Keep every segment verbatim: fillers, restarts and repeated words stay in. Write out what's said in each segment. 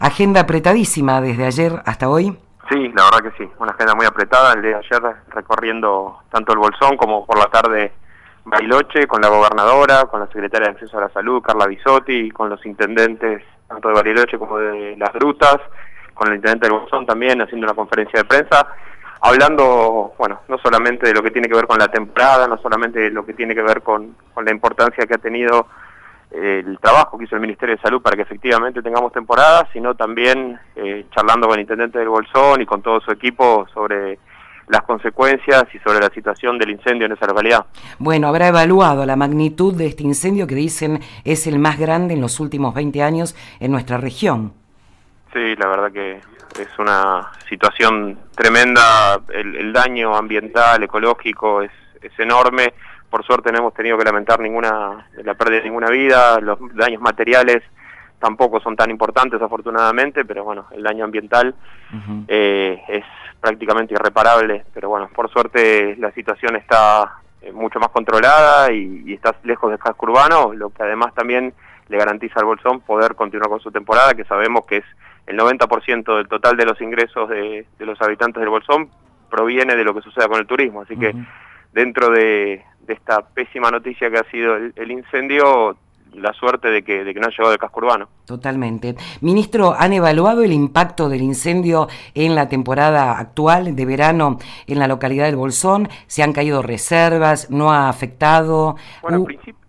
Agenda apretadísima desde ayer hasta hoy. Sí, la verdad que sí, una agenda muy apretada. El día de ayer recorriendo tanto el Bolsón como por la tarde Bariloche, con la gobernadora, con la secretaria de Acceso a la Salud, Carla Bisotti, con los intendentes tanto de Bariloche como de Las Grutas, con el intendente del Bolsón también haciendo una conferencia de prensa, hablando, bueno, no solamente de lo que tiene que ver con la temporada, no solamente de lo que tiene que ver con, con la importancia que ha tenido el trabajo que hizo el Ministerio de Salud para que efectivamente tengamos temporada, sino también eh, charlando con el intendente del Bolsón y con todo su equipo sobre las consecuencias y sobre la situación del incendio en esa localidad. Bueno, habrá evaluado la magnitud de este incendio que dicen es el más grande en los últimos veinte años en nuestra región. Sí, la verdad que es una situación tremenda, el, el daño ambiental, ecológico es, es enorme. Por suerte no hemos tenido que lamentar ninguna la pérdida de ninguna vida, los daños materiales tampoco son tan importantes afortunadamente, pero bueno, el daño ambiental uh-huh. eh, es prácticamente irreparable, pero bueno, por suerte la situación está eh, mucho más controlada y, y está lejos del casco urbano, lo que además también le garantiza al Bolsón poder continuar con su temporada, que sabemos que es el noventa por ciento del total de los ingresos de, de los habitantes del Bolsón proviene de lo que suceda con el turismo, así uh-huh. que dentro de, de esta pésima noticia que ha sido el, el incendio, la suerte de que, de que no ha llegado del casco urbano. Totalmente. Ministro, ¿han evaluado el impacto del incendio en la temporada actual de verano en la localidad del Bolsón? ¿Se han caído reservas? ¿No ha afectado? Bueno, uh... en principio...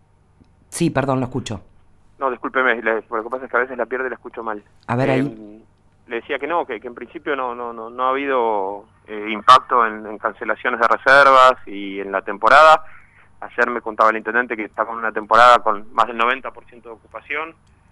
Sí, perdón, lo escucho. No, discúlpeme, lo que pasa es que a veces la pierde y la escucho mal. A ver, eh, ahí. Le decía que no, que, que en principio no, no, no, no ha habido eh, impacto en, en cancelaciones de reservas y en la temporada. Ayer me contaba el intendente que está con una temporada con más del noventa por ciento de ocupación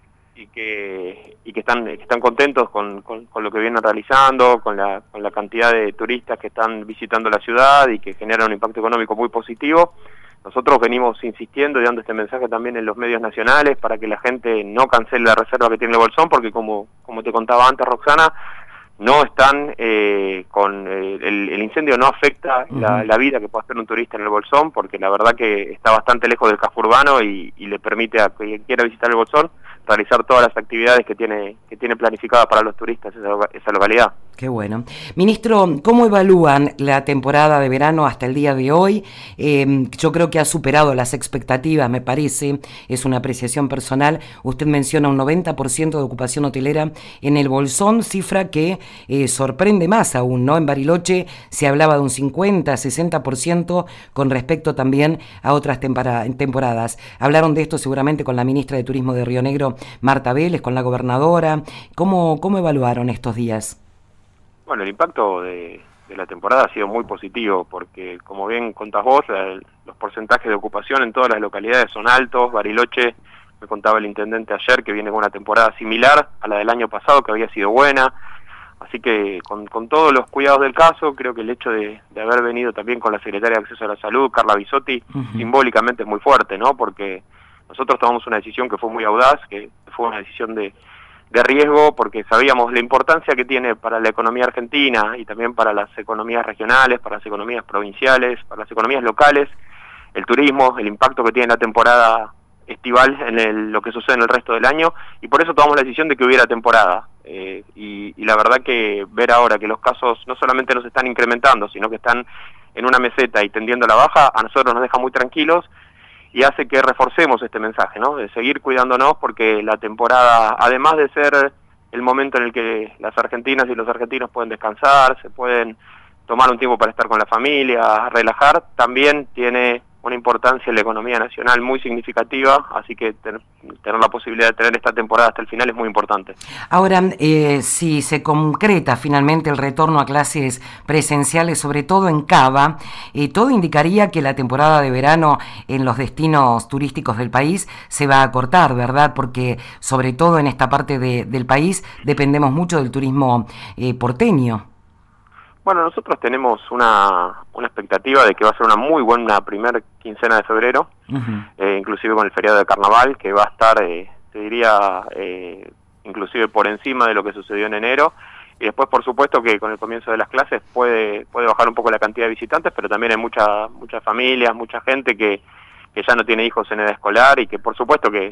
y que y que están que están contentos con, con, con lo que vienen realizando, con la, con la cantidad de turistas que están visitando la ciudad y que generan un impacto económico muy positivo. Nosotros venimos insistiendo y dando este mensaje también en los medios nacionales para que la gente no cancele la reserva que tiene el Bolsón, porque como, como te contaba antes, Roxana, no están eh, con eh, el, el incendio no afecta uh-huh. la, la vida que puede hacer un turista en el Bolsón, porque la verdad que está bastante lejos del casco urbano y, y le permite a quien quiera visitar el Bolsón realizar todas las actividades que tiene que tiene planificadas para los turistas esa, esa localidad. Qué bueno. Ministro, ¿cómo evalúan la temporada de verano hasta el día de hoy? Eh, yo creo que ha superado las expectativas, me parece, es una apreciación personal. Usted menciona un noventa por ciento de ocupación hotelera en el Bolsón, cifra que eh, sorprende más aún, ¿no? En Bariloche se hablaba de un cincuenta, sesenta por ciento con respecto también a otras tempora- temporadas. Hablaron de esto seguramente con la ministra de Turismo de Río Negro, Marta Vélez, con la gobernadora. ¿Cómo, cómo evaluaron estos días? Bueno, el impacto de, de la temporada ha sido muy positivo porque, como bien contás vos, el, los porcentajes de ocupación en todas las localidades son altos. Bariloche, me contaba el intendente ayer, que viene con una temporada similar a la del año pasado, que había sido buena. Así que, con, con todos los cuidados del caso, creo que el hecho de, de haber venido también con la secretaria de Acceso a la Salud, Carla Bisotti, uh-huh. simbólicamente es muy fuerte, ¿no? Porque nosotros tomamos una decisión que fue muy audaz, que fue una decisión de... de riesgo, porque sabíamos la importancia que tiene para la economía argentina y también para las economías regionales, para las economías provinciales, para las economías locales, el turismo, el impacto que tiene la temporada estival en el, lo que sucede en el resto del año, y por eso tomamos la decisión de que hubiera temporada. Eh, y, y la verdad que ver ahora que los casos no solamente nos están incrementando, sino que están en una meseta y tendiendo a la baja, a nosotros nos deja muy tranquilos, y hace que reforcemos este mensaje, ¿no? De seguir cuidándonos, porque la temporada, además de ser el momento en el que las argentinas y los argentinos pueden descansar, se pueden tomar un tiempo para estar con la familia, relajar, también tiene una importancia en la economía nacional muy significativa, así que tener, tener la posibilidad de tener esta temporada hasta el final es muy importante. Ahora, eh, si se concreta finalmente el retorno a clases presenciales, sobre todo en Cava, eh, todo indicaría que la temporada de verano en los destinos turísticos del país se va a cortar, ¿verdad? Porque sobre todo en esta parte de, del país dependemos mucho del turismo eh, porteño. Bueno, nosotros tenemos una, una expectativa de que va a ser una muy buena primera quincena de febrero, uh-huh. eh, inclusive con el feriado de carnaval, que va a estar, eh, te diría, eh, inclusive por encima de lo que sucedió en enero. Y después, por supuesto, que con el comienzo de las clases puede puede bajar un poco la cantidad de visitantes, pero también hay mucha, muchas familias, mucha gente que, que ya no tiene hijos en edad escolar y que, por supuesto, que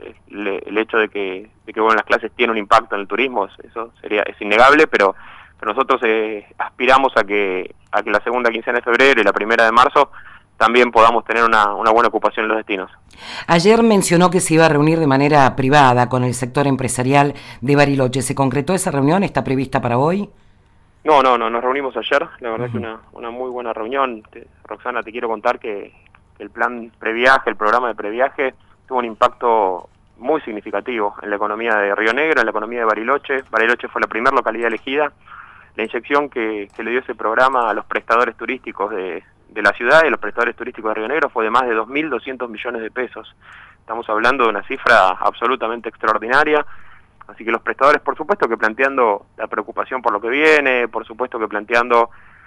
el, el hecho de que, de que bueno, las clases tienen un impacto en el turismo, eso sería es innegable, pero, pero nosotros eh, aspiramos a que, a que la segunda quincena de febrero y la primera de marzo también podamos tener una, una buena ocupación en los destinos. Ayer mencionó que se iba a reunir de manera privada con el sector empresarial de Bariloche. ¿Se concretó esa reunión? ¿Está prevista para hoy? No, no, no, nos reunimos ayer, la verdad uh-huh. que una, una muy buena reunión. Te, Roxana, te quiero contar que, que el plan previaje, el programa de previaje, tuvo un impacto muy significativo en la economía de Río Negro, en la economía de Bariloche. Bariloche fue la primera localidad elegida. La inyección que, que le dio ese programa a los prestadores turísticos de, de la ciudad y a los prestadores turísticos de Río Negro fue de más de dos mil doscientos millones de pesos. Estamos hablando de una cifra absolutamente extraordinaria. Así que los prestadores, por supuesto que planteando la preocupación por lo que viene, por supuesto que planteando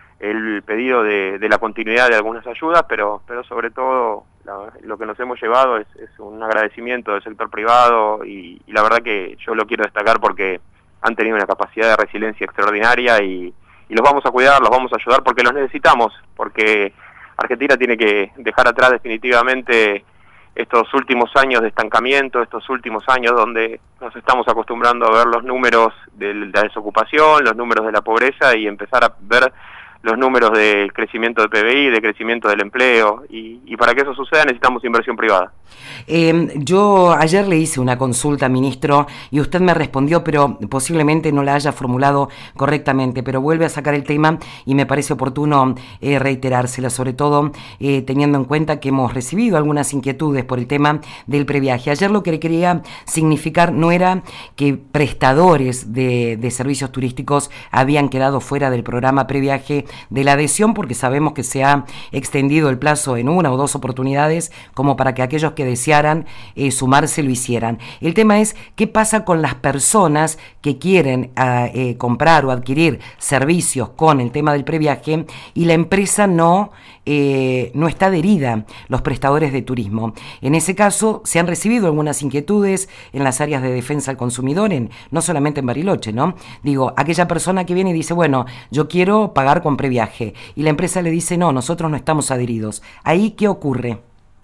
el pedido de, de la continuidad de algunas ayudas, pero pero sobre todo la, lo que nos hemos llevado es, es un agradecimiento del sector privado y, y la verdad que yo lo quiero destacar porque han tenido una capacidad de resiliencia extraordinaria y, y los vamos a cuidar, los vamos a ayudar porque los necesitamos, porque Argentina tiene que dejar atrás definitivamente estos últimos años de estancamiento, estos últimos años donde nos estamos acostumbrando a ver los números de la desocupación, los números de la pobreza y empezar a ver los números del crecimiento del P B I, de crecimiento del empleo, y, y para que eso suceda necesitamos inversión privada. Eh, yo ayer le hice una consulta, ministro, y usted me respondió, pero posiblemente no la haya formulado correctamente, pero vuelve a sacar el tema y me parece oportuno eh, reiterársela, sobre todo eh, teniendo en cuenta que hemos recibido algunas inquietudes por el tema del previaje. Ayer lo que le quería significar no era que prestadores de, de servicios turísticos habían quedado fuera del programa previaje de la adhesión, porque sabemos que se ha extendido el plazo en una o dos oportunidades como para que aquellos que desearan eh, sumarse lo hicieran. El tema es qué pasa con las personas que quieren uh, eh, comprar o adquirir servicios con el tema del previaje y la empresa no, eh, no está adherida, los prestadores de turismo. En ese caso se han recibido algunas inquietudes en las áreas de defensa al consumidor, en, no solamente en Bariloche, ¿no? Digo, aquella persona que viene y dice, bueno, yo quiero pagar con previaje, y la empresa le dice, no, nosotros no estamos adheridos. ¿Ahí qué ocurre?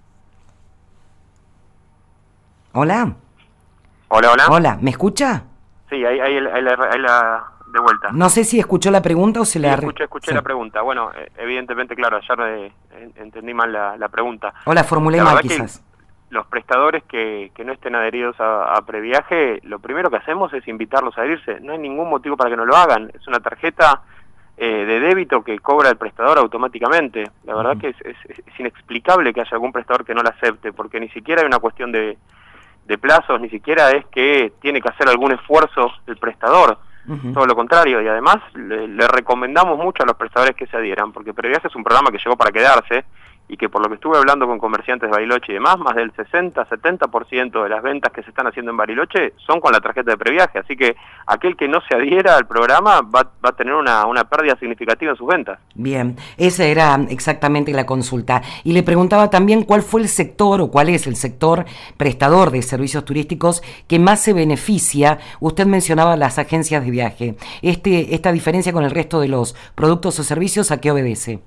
Hola. Hola, hola. Hola, ¿me escucha? Sí, ahí, ahí, ahí, ahí, la, ahí la de vuelta. No sé si escuchó la pregunta o se sí, la... escuché, escuché sí. la pregunta. Bueno, evidentemente, claro, ayer eh, entendí mal la, la pregunta. O la formulé la mal, quizás. Los prestadores que, que no estén adheridos a, a previaje, lo primero que hacemos es invitarlos a adherirse. No hay ningún motivo para que no lo hagan. Es una tarjeta eh, de débito que cobra el prestador automáticamente. La verdad uh-huh. que es, es, es inexplicable que haya algún prestador que no la acepte, porque ni siquiera hay una cuestión de, de plazos, ni siquiera es que tiene que hacer algún esfuerzo el prestador. Uh-huh. Todo lo contrario, y además le, le recomendamos mucho a los prestadores que se adhieran, porque Previaje es un programa que llegó para quedarse, y que por lo que estuve hablando con comerciantes de Bariloche y demás, más del sesenta a setenta por ciento de las ventas que se están haciendo en Bariloche son con la tarjeta de previaje, así que aquel que no se adhiera al programa va, va a tener una, una pérdida significativa en sus ventas. Bien, esa era exactamente la consulta. Y le preguntaba también cuál fue el sector o cuál es el sector prestador de servicios turísticos que más se beneficia. Usted mencionaba las agencias de viaje. Este, esta diferencia con el resto de los productos o servicios, ¿a qué obedece?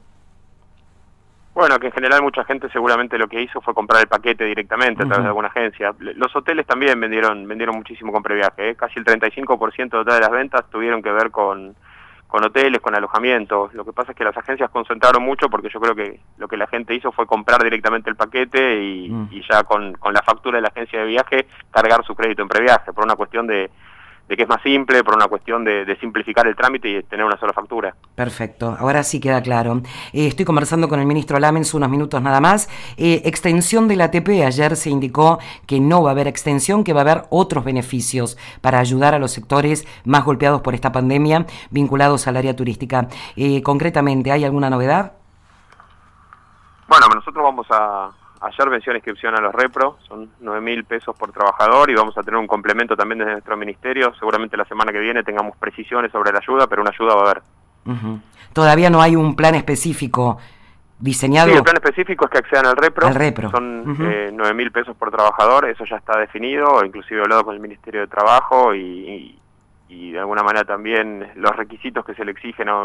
Bueno, que en general mucha gente seguramente lo que hizo fue comprar el paquete directamente a través uh-huh. de alguna agencia. Los hoteles también vendieron vendieron muchísimo con previaje, ¿eh? Casi el treinta y cinco por ciento de todas las ventas tuvieron que ver con, con hoteles, con alojamientos. Lo que pasa es que las agencias concentraron mucho porque yo creo que lo que la gente hizo fue comprar directamente el paquete y, uh-huh. y ya con, con la factura de la agencia de viaje cargar su crédito en previaje, por una cuestión de... de que es más simple, por una cuestión de, de simplificar el trámite y tener una sola factura. Perfecto, ahora sí queda claro. Eh, estoy conversando con el ministro Lamens unos minutos nada más. Eh, extensión del A T P, ayer se indicó que no va a haber extensión, que va a haber otros beneficios para ayudar a los sectores más golpeados por esta pandemia vinculados al área turística. Eh, concretamente, ¿hay alguna novedad? Bueno, nosotros vamos a... Ayer venció la inscripción a los repro, son nueve mil pesos por trabajador y vamos a tener un complemento también desde nuestro ministerio. Seguramente la semana que viene tengamos precisiones sobre la ayuda, pero una ayuda va a haber. Uh-huh. Todavía no hay un plan específico diseñado. Sí, el plan específico es que accedan al repro. Al repro. Son uh-huh. eh, nueve mil pesos por trabajador, eso ya está definido, inclusive he hablado con el Ministerio de Trabajo y, y, y de alguna manera también los requisitos que se le exigen a un,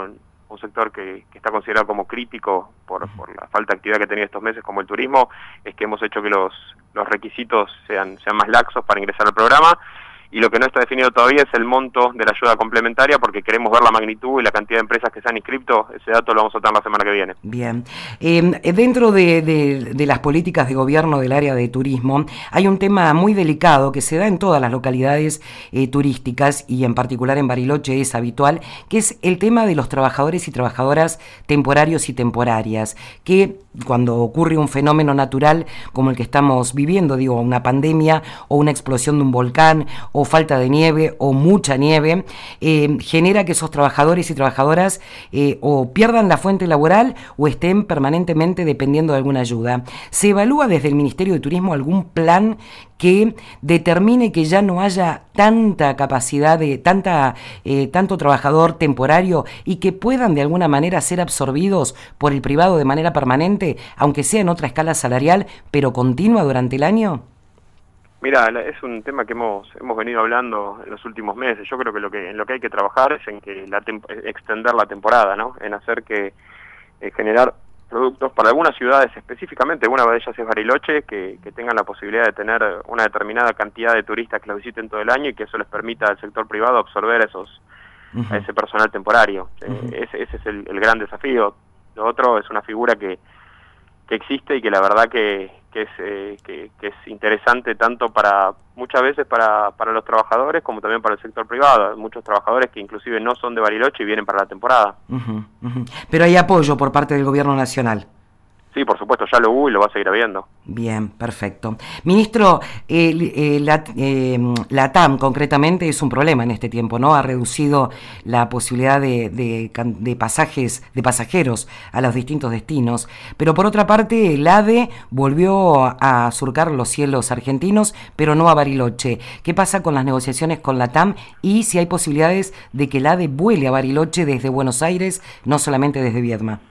un sector que, que está considerado como crítico por, por la falta de actividad que ha tenido estos meses, como el turismo, es que hemos hecho que los, los requisitos sean, sean más laxos para ingresar al programa. Y lo que no está definido todavía es el monto de la ayuda complementaria, porque queremos ver la magnitud y la cantidad de empresas que se han inscrito. Ese dato lo vamos a tener la semana que viene. Bien. Eh, dentro de, de, de las políticas de gobierno del área de turismo, hay un tema muy delicado que se da en todas las localidades eh, turísticas, y en particular en Bariloche es habitual, que es el tema de los trabajadores y trabajadoras temporarios y temporarias, que cuando ocurre un fenómeno natural como el que estamos viviendo, digo, una pandemia o una explosión de un volcán o falta de nieve o mucha nieve, eh, genera que esos trabajadores y trabajadoras eh, o pierdan la fuente laboral o estén permanentemente dependiendo de alguna ayuda. ¿Se evalúa desde el Ministerio de Turismo algún plan que determine que ya no haya tanta capacidad de tanta eh, tanto trabajador temporario y que puedan de alguna manera ser absorbidos por el privado de manera permanente, aunque sea en otra escala salarial, pero continua durante el año? Mira, es un tema que hemos hemos venido hablando en los últimos meses. Yo creo que lo que en lo que hay que trabajar es en que la extender la temporada, ¿no? En hacer que eh, generar productos para algunas ciudades específicamente, una de ellas es Bariloche, que, que tengan la posibilidad de tener una determinada cantidad de turistas que los visiten todo el año y que eso les permita al sector privado absorber a esos uh-huh. a ese personal temporario. Uh-huh. eh, ese, ese es el, el gran desafío. Lo otro es una figura que, que existe y que la verdad que, que, es, eh, que, que es interesante tanto para muchas veces para, para los trabajadores como también para el sector privado. Hay muchos trabajadores que inclusive no son de Bariloche y vienen para la temporada. Uh-huh, uh-huh. Pero hay apoyo por parte del gobierno nacional. Sí, por supuesto, ya lo hubo y lo va a seguir habiendo. Bien, perfecto. Ministro, eh, eh, la, eh, la T A M concretamente es un problema en este tiempo, ¿no? Ha reducido la posibilidad de, de, de pasajes, de pasajeros a los distintos destinos, pero por otra parte el ADE volvió a surcar los cielos argentinos, pero no a Bariloche. ¿Qué pasa con las negociaciones con la T A M y si hay posibilidades de que el ADE vuele a Bariloche desde Buenos Aires, no solamente desde Viedma?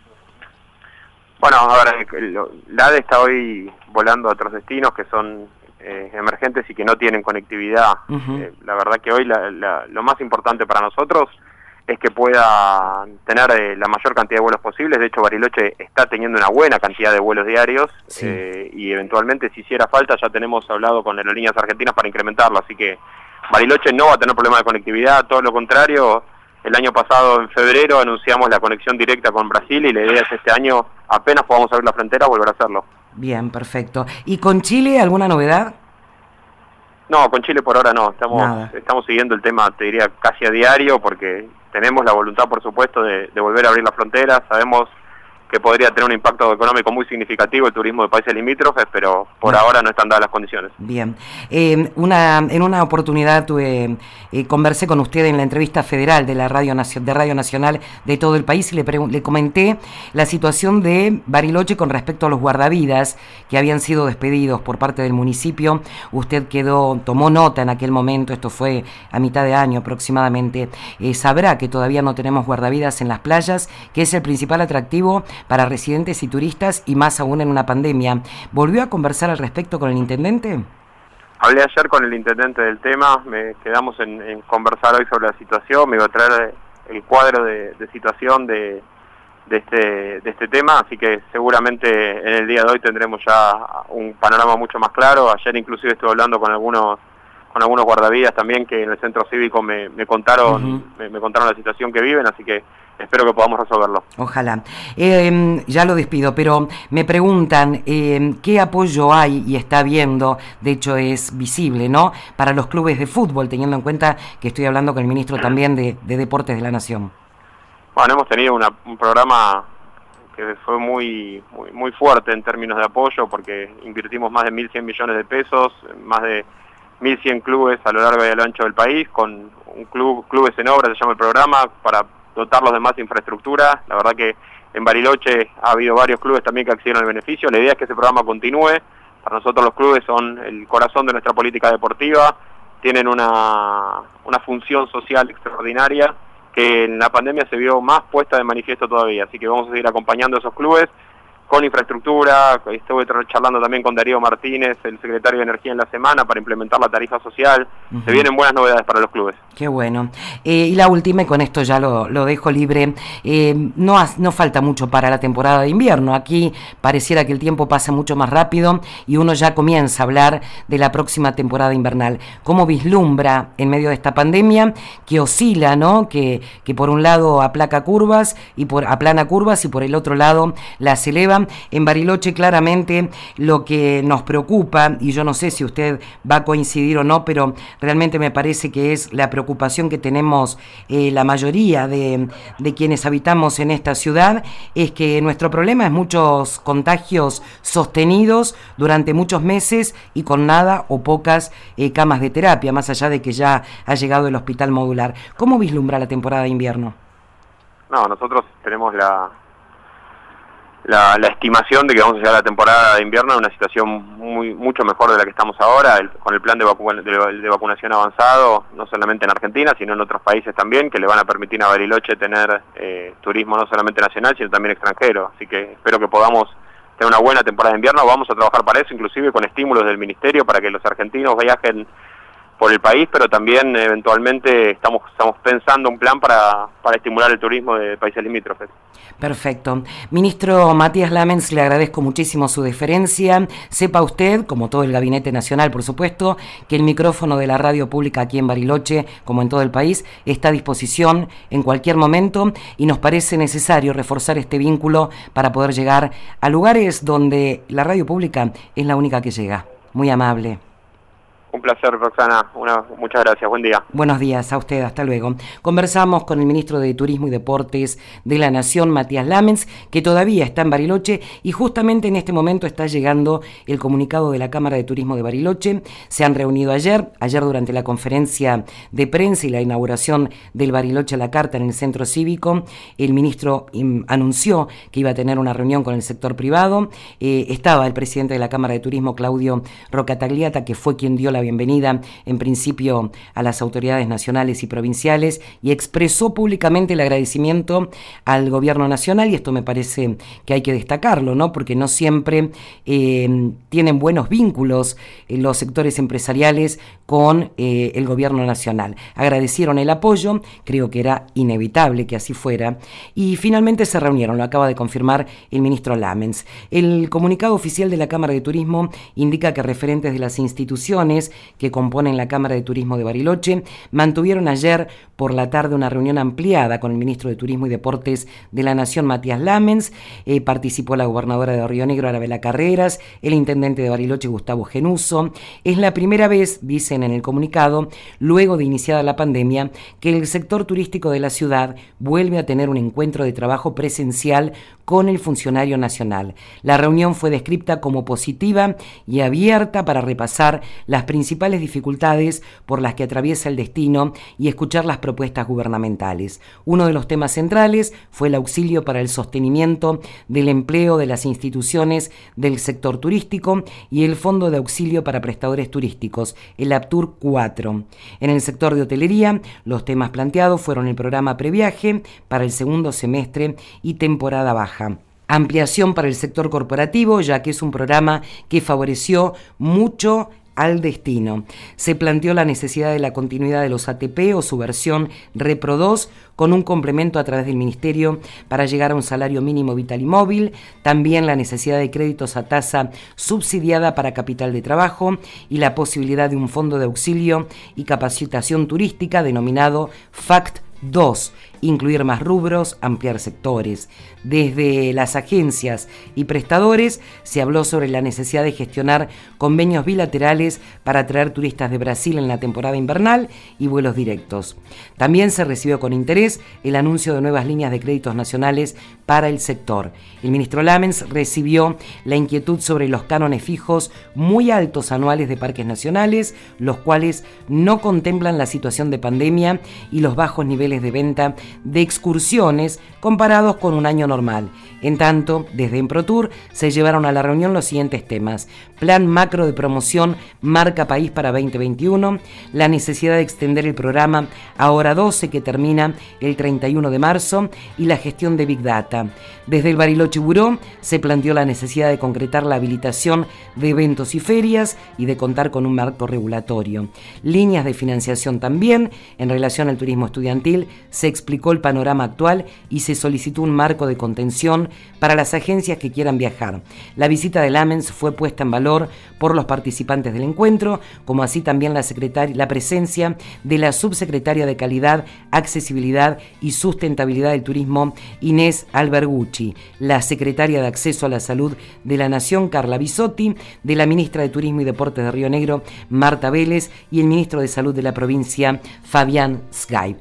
Bueno, ahora la ADE está hoy volando a otros destinos que son eh, emergentes y que no tienen conectividad. Uh-huh. Eh, la verdad que hoy la, la, lo más importante para nosotros es que pueda tener eh, la mayor cantidad de vuelos posibles. De hecho, Bariloche está teniendo una buena cantidad de vuelos diarios, sí. eh, y eventualmente si hiciera falta ya tenemos hablado con Aerolíneas Argentinas para incrementarlo. Así que Bariloche no va a tener problema de conectividad, todo lo contrario. El año pasado, en febrero, anunciamos la conexión directa con Brasil y la idea es este año, apenas podamos abrir la frontera, volver a hacerlo. Bien, perfecto. ¿Y con Chile alguna novedad? No, con Chile por ahora no. Estamos estamos siguiendo el tema, te diría, casi a diario, porque tenemos la voluntad, por supuesto, de, de volver a abrir la frontera. Sabemos que podría tener un impacto económico muy significativo el turismo de países limítrofes, pero por Bien. ahora no están dadas las condiciones. Bien. Eh, una, en una oportunidad tuve, eh, conversé con usted en la entrevista federal de la Radio, de Radio Nacional de todo el país y le, le comenté la situación de Bariloche con respecto a los guardavidas que habían sido despedidos por parte del municipio. Usted quedó, tomó nota en aquel momento, esto fue a mitad de año aproximadamente. Eh, sabrá que todavía no tenemos guardavidas en las playas, que es el principal atractivo para residentes y turistas, y más aún en una pandemia. ¿Volvió a conversar al respecto con el intendente? Hablé ayer con el intendente del tema, me quedamos en, en conversar hoy sobre la situación, me iba a traer el cuadro de, de situación de, de, este, de este tema, así que seguramente en el día de hoy tendremos ya un panorama mucho más claro. Ayer inclusive estuve hablando con algunos con algunos guardavidas también que en el centro cívico me, me contaron uh-huh. me, me contaron la situación que viven, así que espero que podamos resolverlo. Ojalá. Eh, ya lo despido, pero me preguntan eh, qué apoyo hay y está habiendo, de hecho es visible, ¿no?, para los clubes de fútbol, teniendo en cuenta que estoy hablando con el ministro también de, de Deportes de la Nación. Bueno, hemos tenido una, un programa que fue muy, muy muy fuerte en términos de apoyo, porque invertimos más de mil cien millones de pesos, más de mil cien clubes a lo largo y a lo ancho del país, con un club, clubes en obra se llama el programa, para dotarlos de más infraestructura. La verdad que en Bariloche ha habido varios clubes también que accedieron al beneficio. La idea es que ese programa continúe. Para nosotros los clubes son el corazón de nuestra política deportiva, tienen una, una función social extraordinaria que en la pandemia se vio más puesta de manifiesto todavía, así que vamos a seguir acompañando a esos clubes con infraestructura. Estuve charlando también con Darío Martínez, el secretario de Energía, en la semana para implementar la tarifa social. Uh-huh. Se vienen buenas novedades para los clubes. Qué bueno. Eh, y la última, y con esto ya lo, lo dejo libre, eh, no, no falta mucho para la temporada de invierno. Aquí pareciera que el tiempo pasa mucho más rápido y uno ya comienza a hablar de la próxima temporada invernal. ¿Cómo vislumbra en medio de esta pandemia que oscila, ¿no? Que, que por un lado aplaca curvas y por aplana curvas y por el otro lado las eleva? En Bariloche claramente lo que nos preocupa, y yo no sé si usted va a coincidir o no, pero realmente me parece que es la preocupación que tenemos eh, la mayoría de, de quienes habitamos en esta ciudad, es que nuestro problema es muchos contagios sostenidos durante muchos meses y con nada o pocas eh, camas de terapia, más allá de que ya ha llegado el hospital modular. ¿Cómo vislumbra la temporada de invierno? No, nosotros tenemos la... La, la estimación de que vamos a llegar a la temporada de invierno en una situación muy mucho mejor de la que estamos ahora, el, con el plan de, vacu de, de vacunación avanzado, no solamente en Argentina, sino en otros países también, que le van a permitir a Bariloche tener eh, turismo no solamente nacional, sino también extranjero. Así que espero que podamos tener una buena temporada de invierno. Vamos a trabajar para eso, inclusive con estímulos del Ministerio, para que los argentinos viajen por el país, pero también eventualmente estamos estamos pensando un plan para, para estimular el turismo de países limítrofes. Perfecto. Ministro Matías Lamens, le agradezco muchísimo su deferencia. Sepa usted, como todo el Gabinete Nacional, por supuesto, que el micrófono de la radio pública aquí en Bariloche, como en todo el país, está a disposición en cualquier momento y nos parece necesario reforzar este vínculo para poder llegar a lugares donde la radio pública es la única que llega. Muy amable. Un placer, Roxana. Una, muchas gracias. Buen día. Buenos días a usted. Hasta luego. Conversamos con el ministro de Turismo y Deportes de la Nación, Matías Lamens, que todavía está en Bariloche y justamente en este momento está llegando el comunicado de la Cámara de Turismo de Bariloche. Se han reunido ayer, ayer durante la conferencia de prensa y la inauguración del Bariloche a la Carta en el Centro Cívico. El ministro im, anunció que iba a tener una reunión con el sector privado. Eh, estaba el presidente de la Cámara de Turismo, Claudio Rocatagliata, que fue quien dio la bienvenida en principio a las autoridades nacionales y provinciales y expresó públicamente el agradecimiento al gobierno nacional, y esto me parece que hay que destacarlo, ¿no? Porque no siempre eh, tienen buenos vínculos en los sectores empresariales con eh, el gobierno nacional. Agradecieron el apoyo, creo que era inevitable que así fuera, y finalmente se reunieron, lo acaba de confirmar el ministro Lamens. El comunicado oficial de la Cámara de Turismo indica que referentes de las instituciones que componen la Cámara de Turismo de Bariloche mantuvieron ayer por la tarde una reunión ampliada con el ministro de Turismo y Deportes de la Nación, Matías Lamens. Eh, participó la gobernadora de Río Negro, Arabela Carreras, el intendente de Bariloche, Gustavo Genuso. Es la primera vez, dicen en el comunicado, luego de iniciada la pandemia, que el sector turístico de la ciudad vuelve a tener un encuentro de trabajo presencial con el funcionario nacional. La reunión fue descrita como positiva y abierta para repasar las principales dificultades por las que atraviesa el destino y escuchar las propuestas gubernamentales. Uno de los temas centrales fue el auxilio para el sostenimiento del empleo de las instituciones del sector turístico y el Fondo de Auxilio para Prestadores Turísticos, el APTUR cuatro. En el sector de hotelería, los temas planteados fueron el programa Previaje para el segundo semestre y temporada baja. Ampliación para el sector corporativo, ya que es un programa que favoreció mucho al destino. Se planteó la necesidad de la continuidad de los A T P o su versión Repro dos con un complemento a través del Ministerio para llegar a un salario mínimo vital y móvil, también la necesidad de créditos a tasa subsidiada para capital de trabajo y la posibilidad de un fondo de auxilio y capacitación turística denominado FACT dos, incluir más rubros, ampliar sectores. Desde las agencias y prestadores se habló sobre la necesidad de gestionar convenios bilaterales para atraer turistas de Brasil en la temporada invernal y vuelos directos. También se recibió con interés el anuncio de nuevas líneas de créditos nacionales para el sector. El ministro Lamens recibió la inquietud sobre los cánones fijos muy altos anuales de parques nacionales, los cuales no contemplan la situación de pandemia y los bajos niveles de venta de excursiones comparados con un año normal. En tanto, desde Emprotur se llevaron a la reunión los siguientes temas: Plan macro de promoción Marca País para veinte veintiuno, la necesidad de extender el programa Ahora doce, que termina el treinta y uno de marzo, y la gestión de Big Data. Desde el Bariloche Buró se planteó la necesidad de concretar la habilitación de eventos y ferias y de contar con un marco regulatorio. Líneas de financiación también. En relación al turismo estudiantil, se explicó el panorama actual y se solicitó un marco de contención para las agencias que quieran viajar. La visita del AMENS fue puesta en valor por los participantes del encuentro, como así también la, secretaria, la presencia de la subsecretaria de Calidad, Accesibilidad y Sustentabilidad del Turismo, Inés Albergucci, la secretaria de Acceso a la Salud de la Nación, Carla Bisotti, de la ministra de Turismo y Deportes de Río Negro, Marta Vélez, y el ministro de Salud de la provincia, Fabián Sgay.